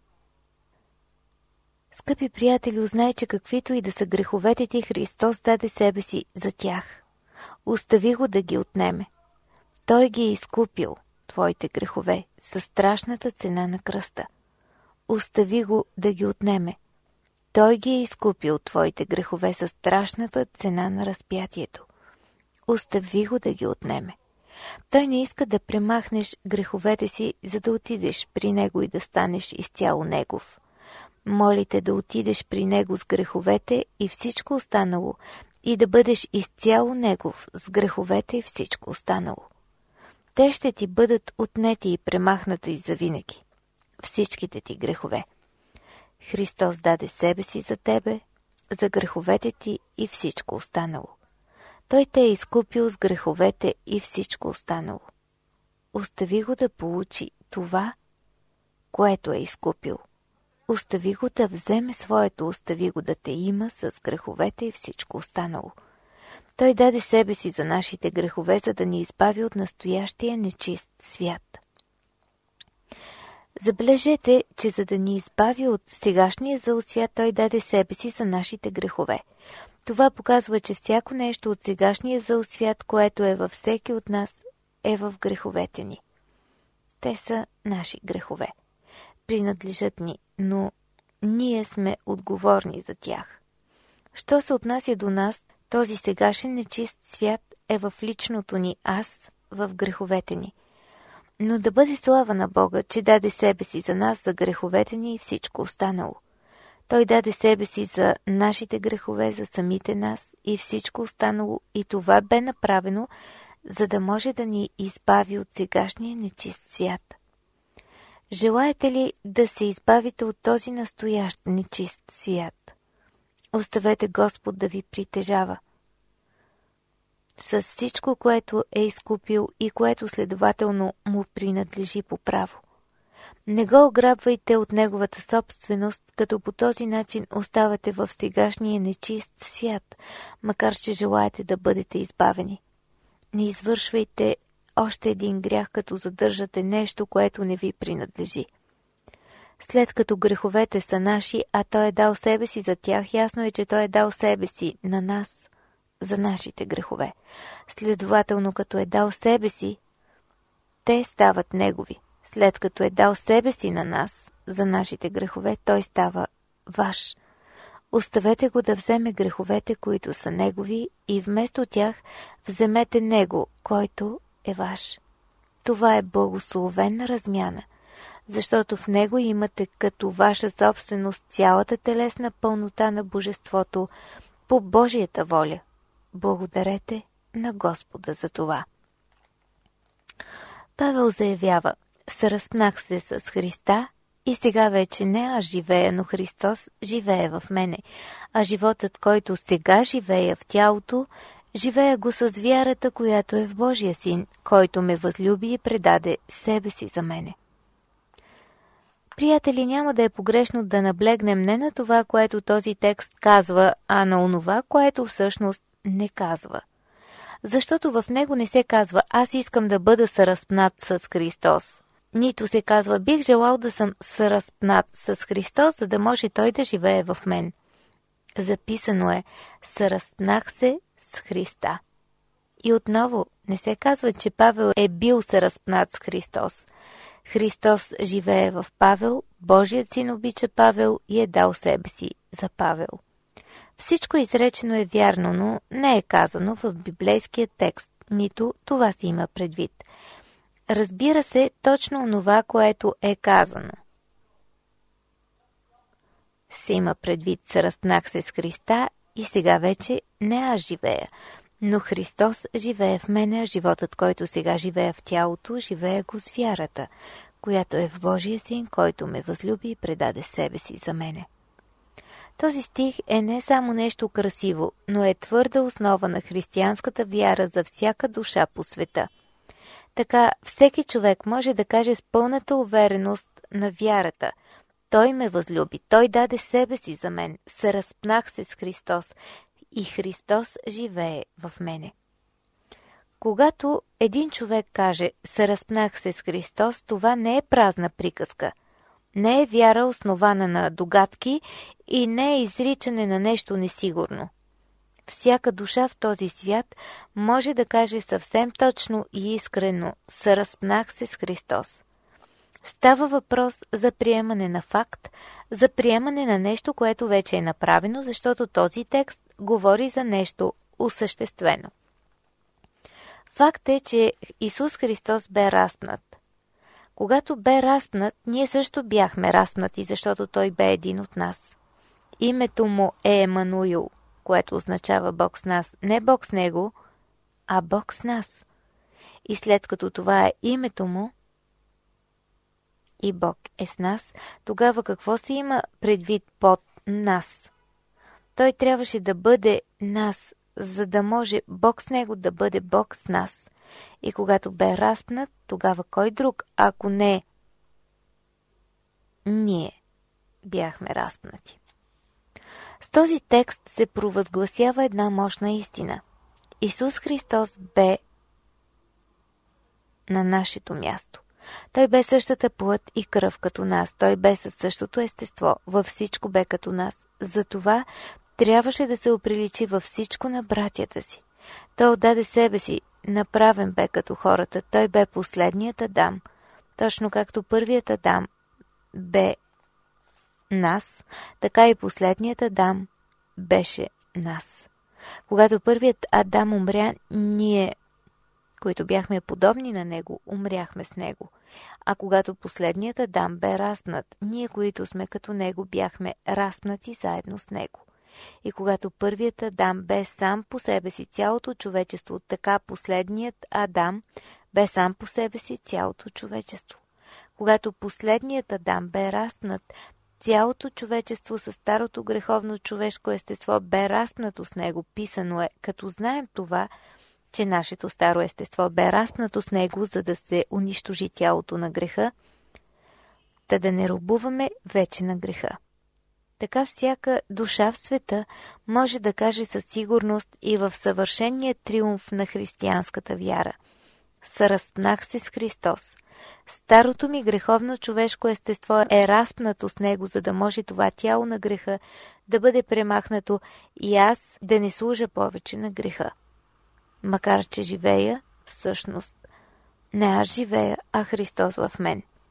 Скъпи приятели, узнай, че каквито и да са греховете ти, Христос даде себе си за тях. Остави го да ги отнеме. Той ги е изкупил, твоите грехове, със страшната цена на кръста. Остави го да ги отнеме. Той ги е изкупил, твоите грехове, със страшната цена на разпятието. Остави го да ги отнеме. Той не иска да премахнеш греховете си, за да отидеш при него и да станеш изцяло негов. Моли те да отидеш при него с греховете и всичко останало и да бъдеш изцяло негов с греховете и всичко останало. Те ще ти бъдат отнети и премахнати завинаги. Всичките ти грехове. Христос даде себе си за тебе, за греховете ти и всичко останало. Той те е изкупил с греховете и всичко останало. Остави го да получи това, което е изкупил. Остави го да вземе своето, остави го да те има с греховете и всичко останало. Той даде себе си за нашите грехове, за да ни избави от настоящия нечист свят. Забележете, че за да ни избави от сегашния зъл свят, той даде себе си за нашите грехове. Това показва, че всяко нещо от сегашния зъл свят, което е във всеки от нас, е в греховете ни. Те са наши грехове. Принадлежат ни, но ние сме отговорни за тях. Що се отнася до нас, този сегашен нечист свят е в личното ни аз, в греховете ни. Но да бъде слава на Бога, че даде себе си за нас, за греховете ни и всичко останало. Той даде себе си за нашите грехове, за самите нас и всичко останало, и това бе направено, за да може да ни избави от сегашния нечист свят. Желаете ли да се избавите от този настоящ нечист свят? Оставете Господ да ви притежава с всичко, което е изкупил и което следователно му принадлежи по право. Не го ограбвайте от неговата собственост, като по този начин оставате в сегашния нечист свят, макар че желаете да бъдете избавени. Не извършвайте още един грях, като задържате нещо, което не ви принадлежи. След като греховете са наши, а Той е дал себе си за тях, ясно е, че Той е дал себе си на нас, за нашите грехове. Следователно, като е дал себе си, те стават Негови. След като е дал себе си на нас за нашите грехове, той става ваш. Оставете го да вземе греховете, които са негови, и вместо тях вземете него, който е ваш. Това е благословена размяна, защото в него имате като ваша собственост цялата телесна пълнота на Божеството по Божията воля. Благодарете на Господа за това. Павел заявява: "Съразпнах се с Христа и сега вече не аз живея, но Христос живее в мене, а животът, който сега живея в тялото, живея го с вярата, която е в Божия Син, който ме възлюби и предаде себе си за мене." Приятели, няма да е погрешно да наблегнем не на това, което този текст казва, а на онова, което всъщност не казва. Защото в него не се казва "аз искам да бъда съразпнат с Христос". Нито се казва "бих желал да съм съразпнат с Христос, за да може Той да живее в мен". Записано е "съразпнах се с Христа". И отново не се казва, че Павел е бил съразпнат с Христос. Христос живее в Павел, Божият Син обича Павел и е дал себе си за Павел. Всичко изречено е вярно, но не е казано в библейския текст, нито това си има предвид. Разбира се точно онова, което е казано. Се има предвид "съразпнах се с Христа и сега вече не аз живея, но Христос живее в мене, а животът, който сега живея в тялото, живее го с вярата, която е в Божия Син, който ме възлюби и предаде себе си за мене." Този стих е не само нещо красиво, но е твърда основа на християнската вяра за всяка душа по света. Така всеки човек може да каже с пълната увереност на вярата: "Той ме възлюби, Той даде себе си за мен, съразпнах се с Христос и Христос живее в мене." Когато един човек каже "съразпнах се с Христос", това не е празна приказка. Не е вяра, основана на догадки, и не е изричане на нещо несигурно. Всяка душа в този свят може да каже съвсем точно и искрено "съразпнах се с Христос". Става въпрос за приемане на факт, за приемане на нещо, което вече е направено, защото този текст говори за нещо осъществено. Факт е, че Исус Христос бе разпнат. Когато бе разпнат, ние също бяхме разпнати, защото Той бе един от нас. Името му е Емануил, което означава Бог с нас. Не Бог с него, а Бог с нас. И след като това е името му и Бог е с нас, тогава какво се има предвид под нас? Той трябваше да бъде нас, за да може Бог с него да бъде Бог с нас. И когато бе разпнат, тогава кой друг, ако не ние бяхме разпнати? С този текст се провъзгласява една мощна истина. Исус Христос бе на нашето място. Той бе същата плът и кръв като нас. Той бе със същото естество. Във всичко бе като нас. Затова трябваше да се оприличи във всичко на братята си. Той отдаде себе си. Направен бе като хората. Той бе последният Адам. Точно както първият Адам бе нас, така и последният Адам беше нас. Когато първият Адам умря, ние, които бяхме подобни на него, умряхме с него. А когато последният Адам бе разпнат, ние, които сме като него, бяхме разпнати заедно с него. И когато първият Адам бе сам по себе си цялото човечество, така последният Адам бе сам по себе си цялото човечество. Когато последният Адам бе разпнат, цялото човечество със старото греховно човешко естество бе разпнато с него. Писано е, като знаем това, че нашето старо естество бе разпнато с него, за да се унищожи тялото на греха, та да не робуваме вече на греха. Така всяка душа в света може да каже със сигурност и в съвършения триумф на християнската вяра: "Съразпнах се с Христос. Старото ми греховно човешко естество е разпнато с него, за да може това тяло на греха да бъде премахнато и аз да не служа повече на греха. Макар че живея, всъщност, не аз живея, а Христос в мен.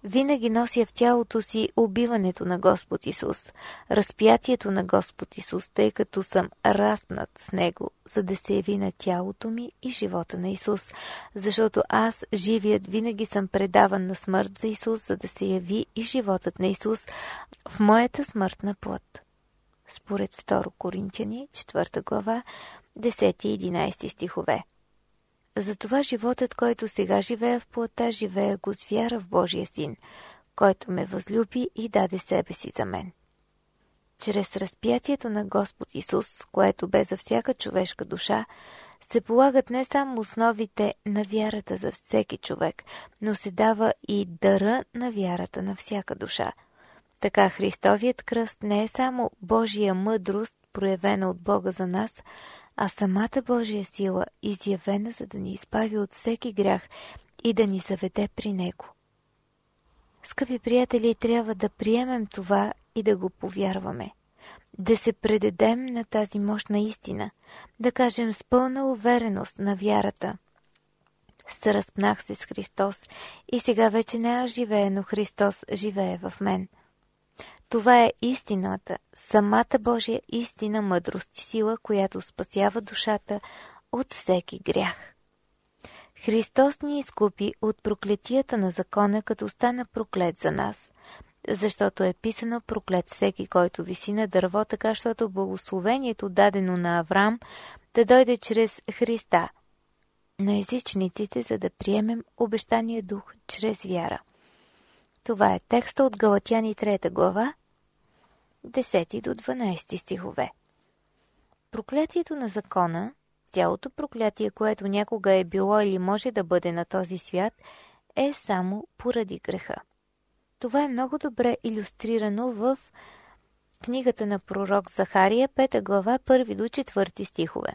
Винаги нося в тялото си убиването на Господ Исус, разпятието на Господ Исус, тъй като съм распнат с Него, за да се яви на тялото ми и живота на Исус, защото аз, живият, винаги съм предаван на смърт за Исус, за да се яви и животът на Исус в моята смъртна плът. Според второ Коринтияни, четвърта глава, десети и единайсети стихове. Затова животът, който сега живея в плътта, живея го с вяра в Божия Син, който ме възлюби и даде себе си за мен. Чрез разпятието на Господ Исус, което бе за всяка човешка душа, се полагат не само основите на вярата за всеки човек, но се дава и дъра на вярата на всяка душа. Така Христовият кръст не е само Божия мъдрост, проявена от Бога за нас, а самата Божия сила, изявена, за да ни избави от всеки грях и да ни заведе при Него. Скъпи приятели, трябва да приемем това и да го повярваме. Да се предадем на тази мощна истина, да кажем с пълна увереност на вярата. Разпнах се с Христос и сега вече не аз живея, но Христос живее в мен. Това е истината, самата Божия истина, мъдрост и сила, която спасява душата от всеки грях. Христос ни изкупи от проклетията на закона, като стана проклет за нас, защото е писано: проклет всеки, който виси на дърво, така щото благословението, дадено на Авраам, да дойде чрез Христа на езичниците, за да приемем обещания дух чрез вяра. Това е текста от Галатяни трета глава, десети до дванайсети стихове. Проклятието на закона, цялото проклятие, което някога е било или може да бъде на този свят, е само поради греха. Това е много добре илюстрирано в книгата на пророк Захария, пета глава, първи до четвърти стихове.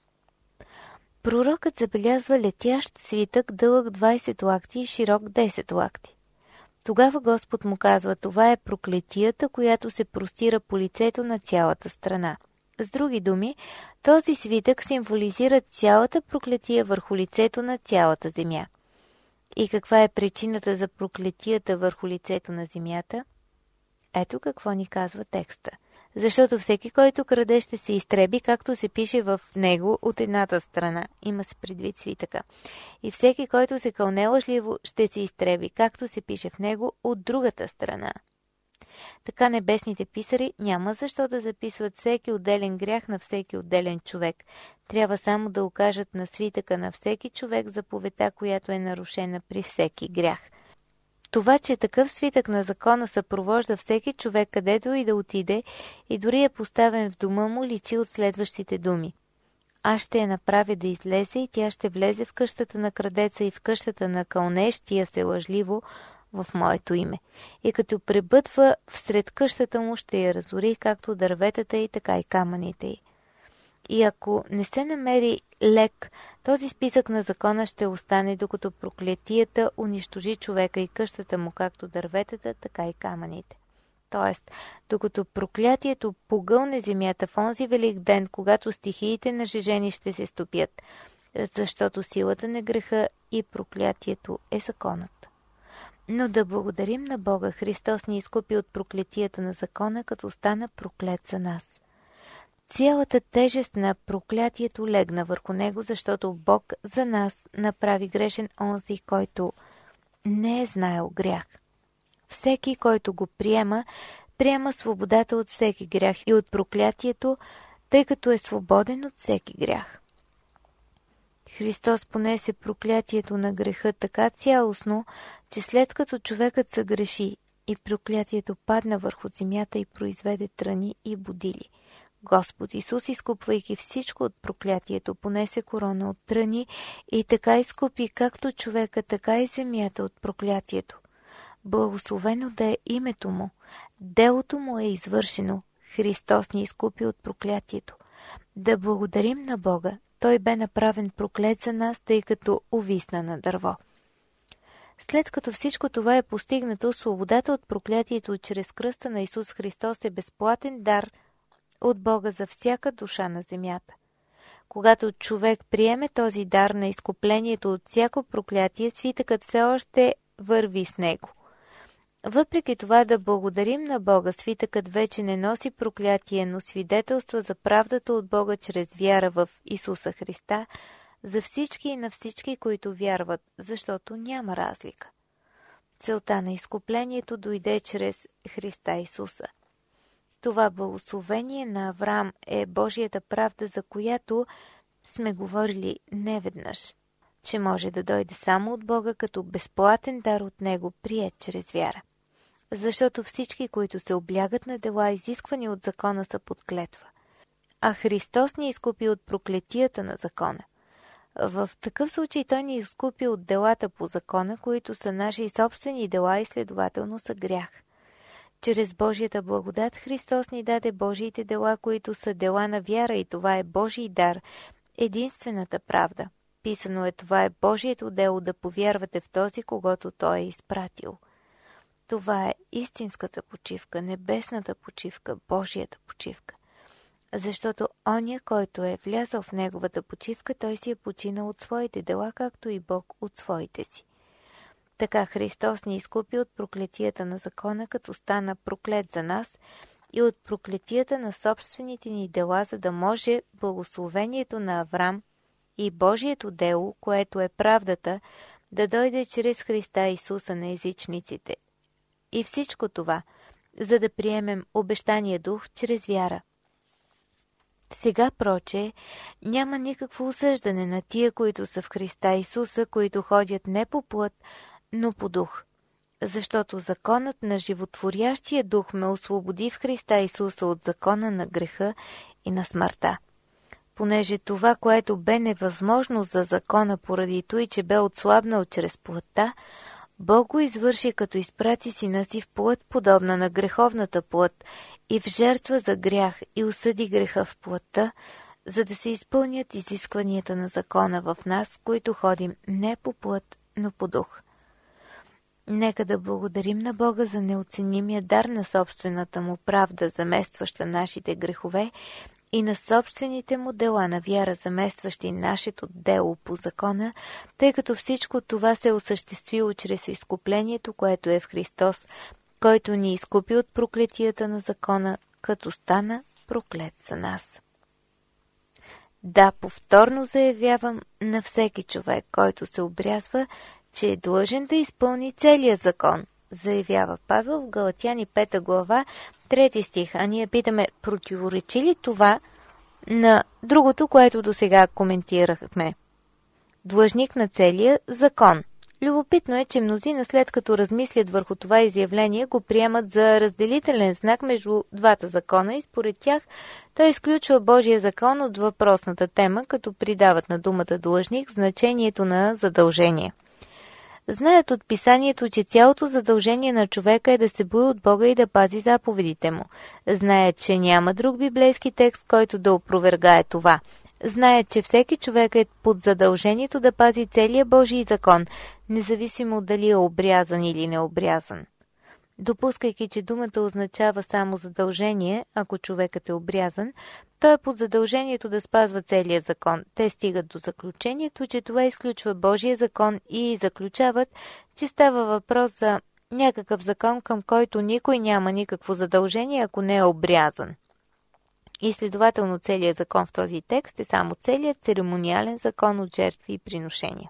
Пророкът забелязва летящ свитък, дълъг двайсет лакти и широк десет лакти. Тогава Господ му казва: това е проклетията, която се простира по лицето на цялата страна. С други думи, този свитък символизира цялата проклетия върху лицето на цялата земя. И каква е причината за проклетията върху лицето на земята? Ето какво ни казва текста. Защото всеки, който краде, ще се изтреби, както се пише в него от едната страна. Има се предвид свитъка. И всеки, който се кълне лъжливо, ще се изтреби, както се пише в него от другата страна. Така небесните писари няма защо да записват всеки отделен грях на всеки отделен човек. Трябва само да окажат на свитъка на всеки човек заповедта, която е нарушена при всеки грях. Това, че такъв свитък на закона съпровожда всеки човек, където и да отиде, и дори е поставен в дома му, личи от следващите думи. Аз ще я направя да излезе и тя ще влезе в къщата на крадеца и в къщата на кълнещия се лъжливо в моето име. И като пребъдва всред къщата му, ще я разори, както дърветата и така и камъните й. И ако не се намери лек, този списък на закона ще остане, докато проклетията унищожи човека и къщата му, както дърветата, така и камъните. Тоест, докато проклятието погълне земята в онзи велик ден, когато стихиите на жежени ще се стопят, защото силата на греха и проклятието е законът. Но да благодарим на Бога, Христос ни изкупи от проклетията на закона, като стана проклет за нас. Цялата тежест на проклятието легна върху него, защото Бог за нас направи грешен онзи, който не е знаел грях. Всеки, който го приема, приема свободата от всеки грях и от проклятието, тъй като е свободен от всеки грях. Христос понесе проклятието на греха така цялостно, че след като човекът съгреши и проклятието падна върху земята и произведе тръни и будили, Господ Исус, изкупвайки всичко от проклятието, понесе корона от тръни и така изкупи както човека, така и земята от проклятието. Благословено да е името му. Делото му е извършено. Христос ни изкупи от проклятието. Да благодарим на Бога. Той бе направен проклет за нас, тъй като увисна на дърво. След като всичко това е постигнато, свободата от проклятието чрез кръста на Исус Христос е безплатен дар от Бога за всяка душа на земята. Когато човек приеме този дар на изкуплението от всяко проклятие, свитъкът все още върви с него. Въпреки това да благодарим на Бога, свитъкът вече не носи проклятие, но свидетелства за правдата от Бога чрез вяра в Исуса Христа, за всички и на всички, които вярват, защото няма разлика. Целта на изкуплението дойде чрез Христа Исуса. Това благословение на Авраам е Божията правда, за която сме говорили неведнъж, че може да дойде само от Бога като безплатен дар от Него, приет чрез вяра. Защото всички, които се облягат на дела, изисквани от закона, са под клетва. А Христос ни изкупи от проклетията на закона. В такъв случай Той ни изкупи от делата по закона, които са наши собствени дела и следователно са грях. Чрез Божията благодат Христос ни даде Божиите дела, които са дела на вяра, и това е Божий дар, единствената правда. Писано е: това е Божието дело да повярвате в този, когото Той е изпратил. Това е истинската почивка, небесната почивка, Божията почивка. Защото оня, който е влязъл в неговата почивка, той си е починал от своите дела, както и Бог от своите си. Така Христос ни изкупи от проклетията на закона, като стана проклет за нас, и от проклетията на собствените ни дела, за да може благословението на Аврам и Божието дело, което е правдата, да дойде чрез Христа Исуса на езичниците. И всичко това, за да приемем обещания дух чрез вяра. Сега, проче, няма никакво осъждане на тия, които са в Христа Исуса, които ходят не по плът, но по дух. Защото законът на животворящия дух ме освободи в Христа Исуса от закона на греха и на смъртта. Понеже това, което бе невъзможно за закона поради той, че бе отслабнал чрез плътта, Бог го извърши, като изпрати сина си в плът, подобна на греховната плът, и в жертва за грях, и осъди греха в плътта, за да се изпълнят изискванията на закона в нас, които ходим не по плът, но по дух. Нека да благодарим на Бога за неоценимия дар на собствената му правда, заместваща нашите грехове, и на собствените му дела на вяра, заместващи нашето дело по закона, тъй като всичко това се е осъществило чрез изкуплението, което е в Христос, който ни изкупи от проклетията на закона, като стана проклет за нас. Да, повторно заявявам на всеки човек, който се обрязва, че е длъжен да изпълни целия закон, заявява Павел в Галатяни пета глава, трети стих, а ние питаме: противоречи ли това на другото, което досега коментирахме? Длъжник на целия закон. Любопитно е, че мнозина, след като размислят върху това изявление, го приемат за разделителен знак между двата закона и според тях той изключва Божия закон от въпросната тема, като придават на думата длъжник значението на задължение. Знаят от писанието, че цялото задължение на човека е да се бои от Бога и да пази заповедите му. Знаят, че няма друг библейски текст, който да опровергае това. Знаят, че всеки човек е под задължението да пази целия Божий закон, независимо дали е обрязан или необрязан. Допускайки, че думата означава само задължение, ако човекът е обрязан, той е под задължението да спазва целия закон. Те стигат до заключението, че това изключва Божия закон и заключават, че става въпрос за някакъв закон, към който никой няма никакво задължение, ако не е обрязан. И следователно целият закон в този текст е само целият церемониален закон от жертви и приношения.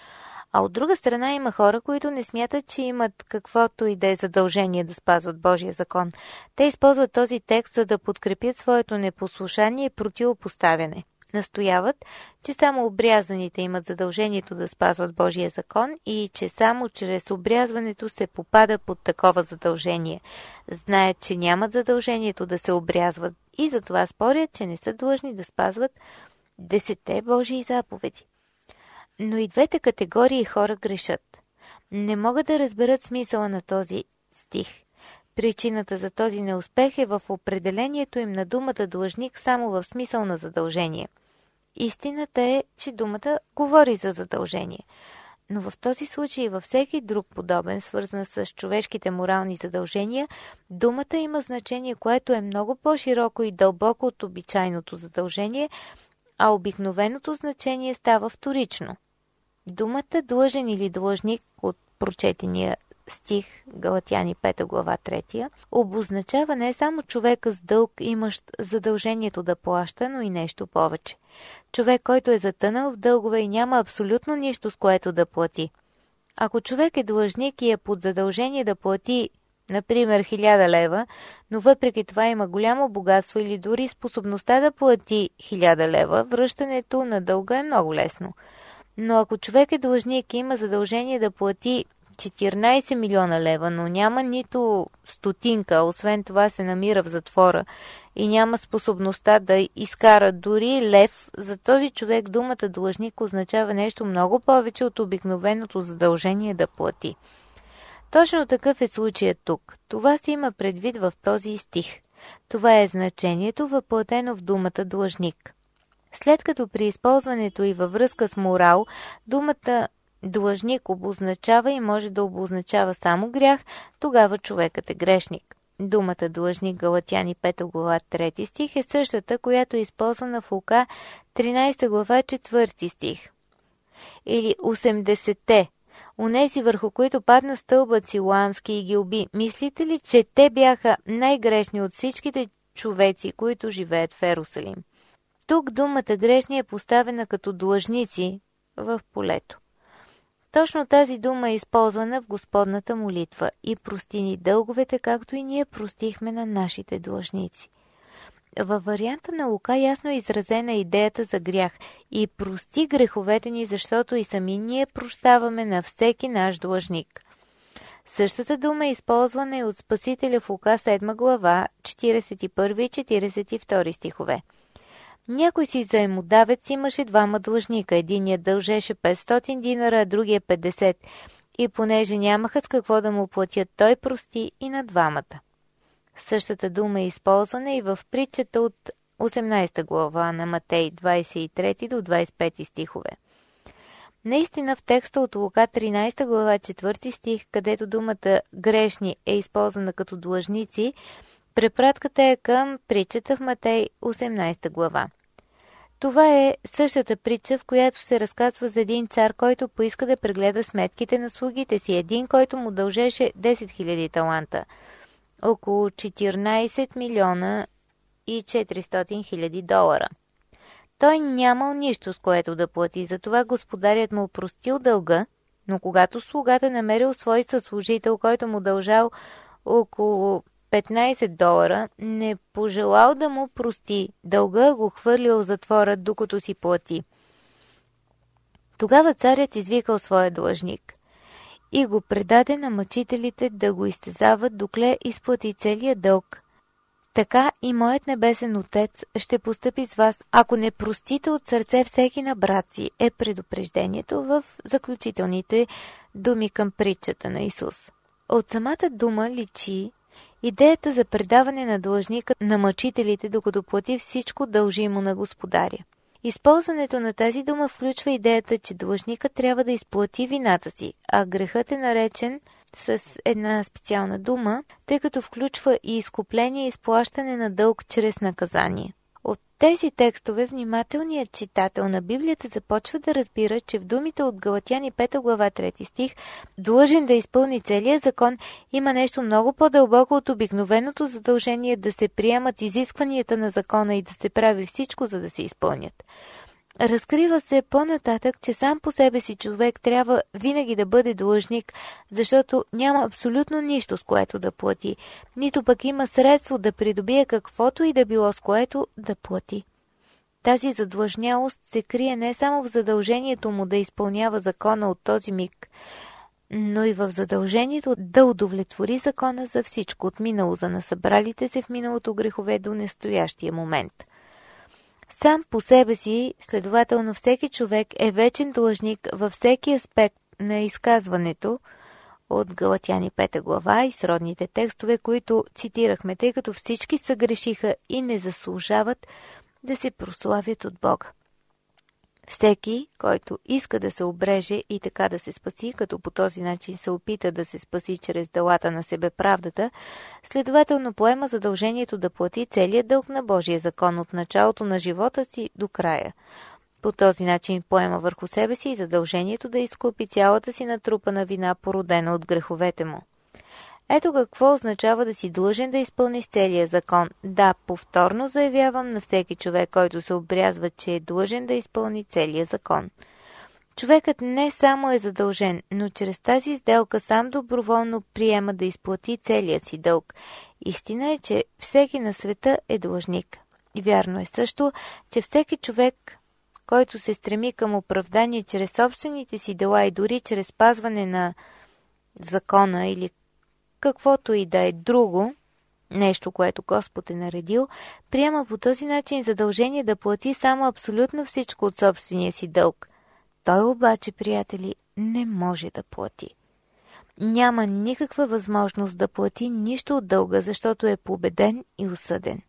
А от друга страна има хора, които не смятат, че имат каквото и да е задължение да спазват Божия закон. Те използват този текст, за да подкрепят своето непослушание и противопоставяне. Настояват, че само обрязаните имат задължението да спазват Божия закон и че само чрез обрязването се попада под такова задължение. Знаят, че нямат задължението да се обрязват и затова спорят, че не са длъжни да спазват десетте Божии заповеди. Но и двете категории хора грешат. Не могат да разберат смисъла на този стих. Причината за този неуспех е в определението им на думата длъжник само в смисъл на задължение. Истината е, че думата говори за задължение. Но в този случай и във всеки друг подобен, свързан с човешките морални задължения, думата има значение, което е много по-широко и дълбоко от обичайното задължение, а обикновеното значение става вторично. Думата длъжен или длъжник от прочетения стих, Галатяни пета глава трета, обозначава не само човека с дълг, имащ задължението да плаща, но и нещо повече. Човек, който е затънал в дългове и няма абсолютно нищо, с което да плати. Ако човек е длъжник и е под задължение да плати, например, хиляда лева, но въпреки това има голямо богатство или дори способността да плати хиляда лева, връщането на дълга е много лесно. Но ако човек е длъжник и има задължение да плати четиринайсет милиона лева, но няма нито стотинка, освен това се намира в затвора и няма способността да изкара дори лев, за този човек думата длъжник означава нещо много повече от обикновеното задължение да плати. Точно такъв е случаят тук. Това се има предвид в този стих. Това е значението, въплатено в думата длъжник. След като при използването и във връзка с морал, думата длъжник обозначава и може да обозначава само грях, тогава човекът е грешник. Думата длъжник, Галатяни пета глава трети стих, е същата, която е използвана в Лука тринайсета глава четвърти стих. Или осемдесетте. Онези, върху които падна стълбът Силоамски и ги уби. Мислите ли, че те бяха най-грешни от всичките човеци, които живеят в Ерусалим? Тук думата грешни е поставена като длъжници в полето. Точно тази дума е използвана в Господната молитва и прости ни дълговете, както и ние простихме на нашите длъжници. Във варианта на Лука ясно е изразена идеята за грях и прости греховете ни, защото и сами ние прощаваме на всеки наш длъжник. Същата дума е използвана и от Спасителя в Лука седма глава, четирийсет и първи и четирийсет и втори стихове. Някой си заемодавец имаше двама длъжника. Единият дължеше петстотин динара, а другия петдесет. И понеже нямаха с какво да му платят, той прости и на двамата. Същата дума е използвана и в притчата от осемнайсета глава на Матей, двайсет и трети до двайсет и пети стихове. Наистина в текста от Лука тринайсета глава четвърти стих, където думата грешни е използвана като длъжници, препратката е към притчата в Матей осемнайсета глава. Това е същата притча, в която се разказва за един цар, който поиска да прегледа сметките на слугите си. Един, който му дължеше десет хиляди таланта. Около четиринайсет милиона и четиристотин хиляди долара. Той нямал нищо, с което да плати, затова господарят му опростил дълга, но когато слугата намерил свой съслужител, който му дължал около петнайсет долара, не пожелал да му прости дълга, го хвърлил в затвора, докато си плати. Тогава царят извикал своя длъжник и го предаде на мъчителите да го изтезават, докле изплати целия дълг. Така и моят небесен Отец ще постъпи с вас, ако не простите от сърце всеки на брат си, е предупреждението в заключителните думи към притчата на Исус. От самата дума личи идеята за предаване на длъжника на мъчителите, докато плати всичко дължимо на господаря. Използването на тази дума включва идеята, че длъжникът трябва да изплати вината си, а грехът е наречен с една специална дума, тъй като включва и изкупление и изплащане на дълг чрез наказание. От тези текстове внимателният читател на Библията започва да разбира, че в думите от Галатяни пета глава трети стих, длъжен да изпълни целия закон, има нещо много по-дълбоко от обикновеното задължение да се приемат изискванията на закона и да се прави всичко, за да се изпълнят. Разкрива се по-нататък, че сам по себе си човек трябва винаги да бъде длъжник, защото няма абсолютно нищо, с което да плати, нито пък има средство да придобие каквото и да било, с което да плати. Тази задлъжнялост се крие не само в задължението му да изпълнява закона от този миг, но и в задължението да удовлетвори закона за всичко от минало, за насъбралите се в миналото грехове до настоящия момент. Сам по себе си, следователно всеки човек е вечен длъжник във всеки аспект на изказването от Галатяни пета глава и сродните текстове, които цитирахме, тъй като всички съгрешиха и не заслужават да се прославят от Бога. Всеки, който иска да се обреже и така да се спаси, като по този начин се опита да се спаси чрез делата на себеправдата, следователно поема задължението да плати целият дълг на Божия закон от началото на живота си до края. По този начин поема върху себе си задължението да изкупи цялата си натрупана вина, породена от греховете му. Ето какво означава да си длъжен да изпълниш целия закон. Да, повторно заявявам на всеки човек, който се обрязва, че е длъжен да изпълни целия закон. Човекът не само е задължен, но чрез тази сделка сам доброволно приема да изплати целия си дълг. Истина е, че всеки на света е длъжник. И вярно е също, че всеки човек, който се стреми към оправдание чрез собствените си дела и дори чрез спазване на закона или каквото и да е друго, нещо, което Господ е наредил, приема по този начин задължение да плати само абсолютно всичко от собствения си дълг. Той обаче, приятели, не може да плати. Няма никаква възможност да плати нищо от дълга, защото е победен и осъден.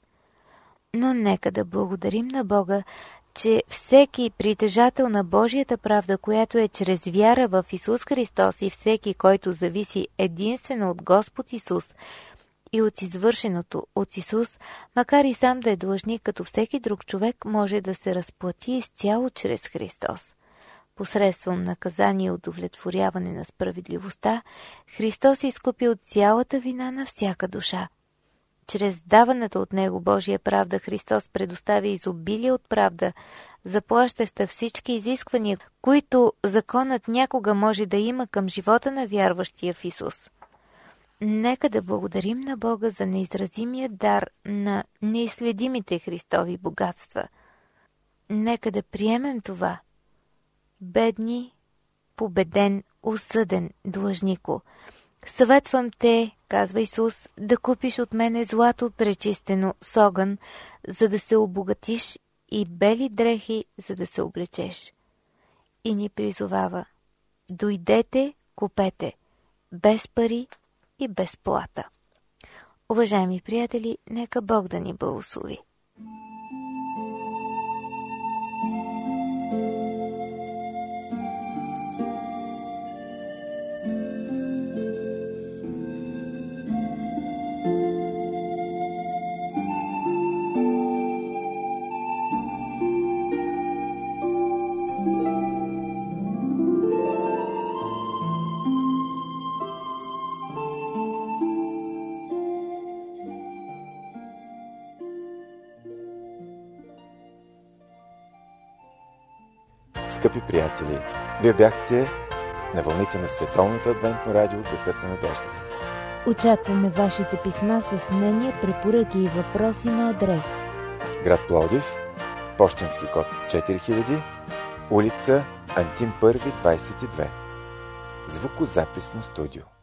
Но нека да благодарим на Бога, че всеки притежател на Божията правда, която е чрез вяра в Исус Христос, и всеки, който зависи единствено от Господ Исус и от извършеното от Исус, макар и сам да е длъжник като всеки друг човек, може да се разплати изцяло чрез Христос. Посредством наказание и удовлетворяване на справедливостта, Христос е изкупил цялата вина на всяка душа. Чрез даваната от Него Божия правда Христос предоставя изобилие от правда, заплащаща всички изисквания, които законът някога може да има към живота на вярващия в Исус. Нека да благодарим на Бога за неизразимия дар на неизследимите Христови богатства. Нека да приемем това. Бедни, победен, осъден длъжнико, съветвам те, казва Исус, да купиш от мене злато пречистено с огън, за да се обогатиш, и бели дрехи, за да се облечеш. И ни призовава: дойдете, купете, без пари и без плата. Уважаеми приятели, нека Бог да ни благослови. Скъпи приятели, вие бяхте на вълните на Световното адвентно радио Гласът на надеждата. Очакваме вашите писма с мнения, препоръки и въпроси на адрес: град Пловдив, пощенски код четири хиляди, улица Антим първи, двадесет и две. Звукозаписно студио.